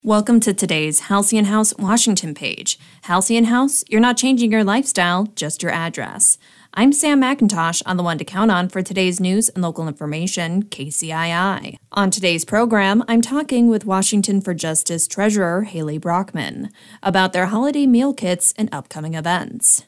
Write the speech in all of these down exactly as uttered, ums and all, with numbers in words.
Welcome to today's Halcyon House Washington page. Halcyon House, you're not changing your lifestyle, just your address. I'm Sam McIntosh on the one to count on for today's news and local information, K C I I. On today's program, I'm talking with Washington for Justice Treasurer Haley Brockman about their holiday meal kits and upcoming events.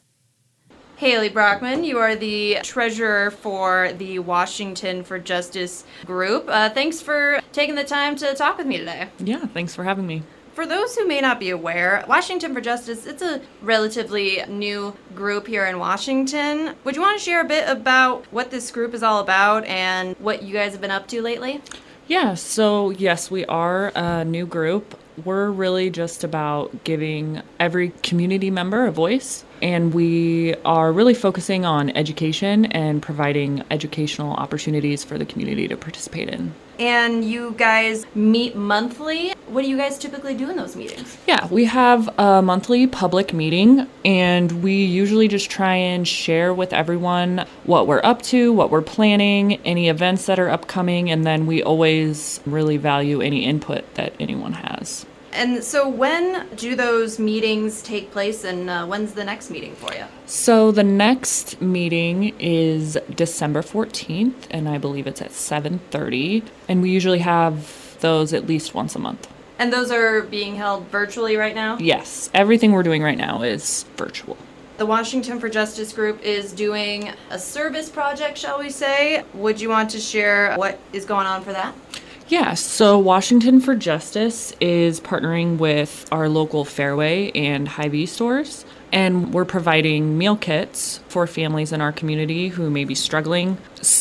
Haley Brockman, you are the treasurer for the Washington for Justice group. Uh, thanks for taking the time to talk with me today. Yeah, thanks for having me. For those who may not be aware, Washington for Justice, it's a relatively new group here in Washington. Would you want to share a bit about what this group is all about and what you guys have been up to lately? Yeah, so yes, we are a new group. We're really just about giving every community member a voice, and we are really focusing on education and providing educational opportunities for the community to participate in. And you guys meet monthly. What do you guys typically do in those meetings? Yeah, we have a monthly public meeting, and we usually just try and share with everyone what we're up to, what we're planning, any events that are upcoming, and then we always really value any input that anyone has. And so when do those meetings take place, and uh, when's the next meeting for you? So the next meeting is December fourteenth, and I believe it's at seven thirty, and we usually have those at least once a month. And those are being held virtually right now? Yes, everything we're doing right now is virtual. The Washington for Justice group is doing a service project, shall we say. Would you want to share what is going on for that? Yeah, so Washington for Justice is partnering with our local Fairway and Hy-Vee stores, and we're providing meal kits for families in our community who may be struggling.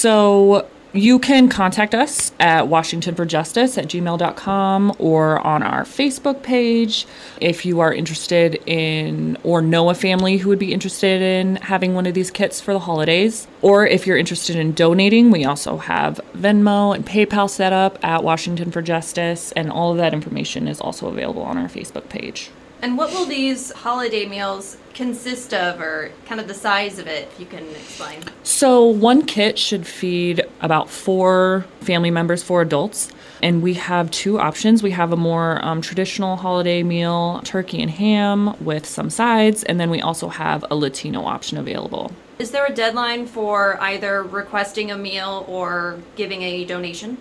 So you can contact us at washington for justice at gmail dot com or on our Facebook page if you are interested in or know a family who would be interested in having one of these kits for the holidays. Or if you're interested in donating, we also have Venmo and PayPal set up at Washington for Justice, and all of that information is also available on our Facebook page. And what will these holiday meals consist of, or kind of the size of it, if you can explain? So one kit should feed about four family members, four adults. And we have two options. We have a more um, traditional holiday meal, turkey and ham with some sides, and then we also have a Latino option available. Is there a deadline for either requesting a meal or giving a donation?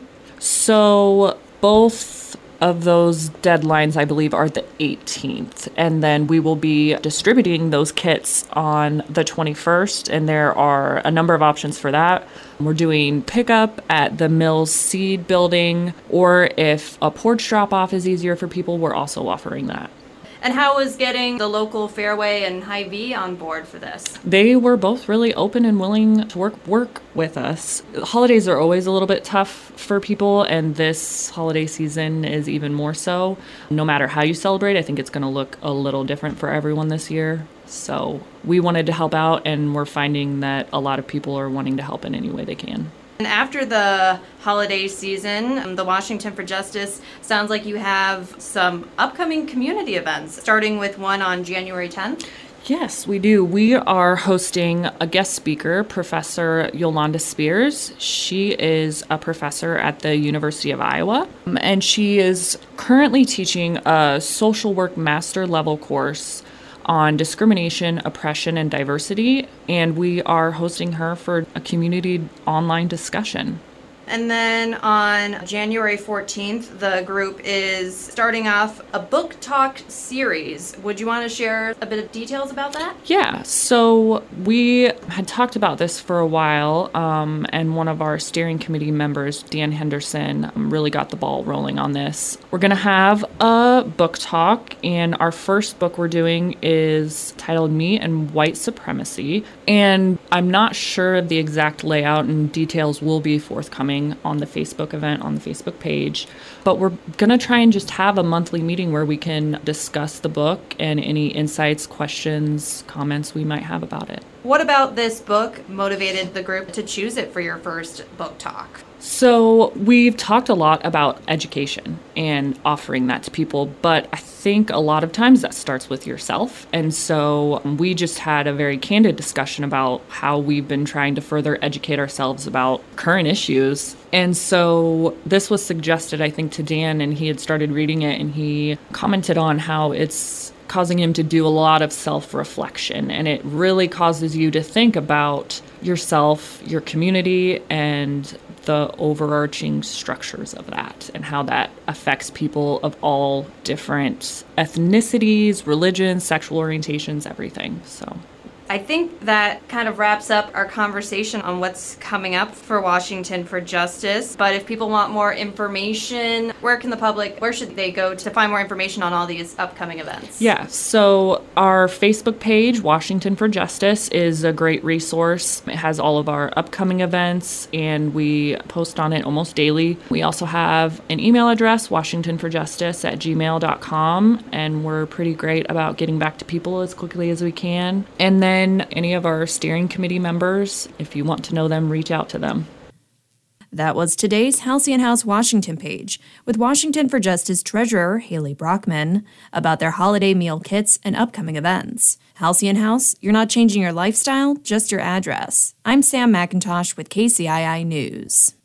So both of those deadlines, I believe, are the eighteenth. And then we will be distributing those kits on the twenty-first, and there are a number of options for that. We're doing pickup at the Mills Seed Building, or if a porch drop-off is easier for people, we're also offering that. And how was getting the local Fairway and Hy-Vee on board for this? They were both really open and willing to work work with us. Holidays are always a little bit tough for people, and this holiday season is even more so. No matter how you celebrate, I think it's going to look a little different for everyone this year. So we wanted to help out, and we're finding that a lot of people are wanting to help in any way they can. And after the holiday season, um, the Washington for Justice sounds like you have some upcoming community events, starting with one on January tenth. Yes, we do. We are hosting a guest speaker, Professor Yolanda Spears. She is a professor at the University of Iowa, and she is currently teaching a social work master level course on discrimination, oppression, and diversity, and we are hosting her for a community online discussion. And then on January fourteenth, the group is starting off a book talk series. Would you want to share a bit of details about that? Yeah, so we had talked about this for a while, um, and one of our steering committee members, Dan Henderson, um, really got the ball rolling on this. We're going to have a book talk, and our first book we're doing is titled Me and White Supremacy, and I'm not sure of the exact layout, and details will be forthcoming on the Facebook event, on the Facebook page. But we're going to try and just have a monthly meeting where we can discuss the book and any insights, questions, comments we might have about it. What about this book motivated the group to choose it for your first book talk? So we've talked a lot about education and offering that to people, but I think a lot of times that starts with yourself. And so we just had a very candid discussion about how we've been trying to further educate ourselves about current issues. And so this was suggested, I think, to Dan, and he had started reading it, and he commented on how it's causing him to do a lot of self-reflection, and it really causes you to think about yourself, your community, and the overarching structures of that and how that affects people of all different ethnicities, religions, sexual orientations, everything. So I think that kind of wraps up our conversation on what's coming up for Washington for Justice. But if people want more information, where can the public, where should they go to find more information on all these upcoming events? Yeah, so our Facebook page, Washington for Justice, is a great resource. It has all of our upcoming events, and we post on it almost daily. We also have an email address, washingtonforjustice at gmail dot com, and we're pretty great about getting back to people as quickly as we can. And then any of our steering committee members, if you want to know them, reach out to them. That was today's Halcyon House Washington page with Washington for Justice Treasurer Haley Brockman about their holiday meal kits and upcoming events. Halcyon House, you're not changing your lifestyle, just your address. I'm Sam McIntosh with K C I I News.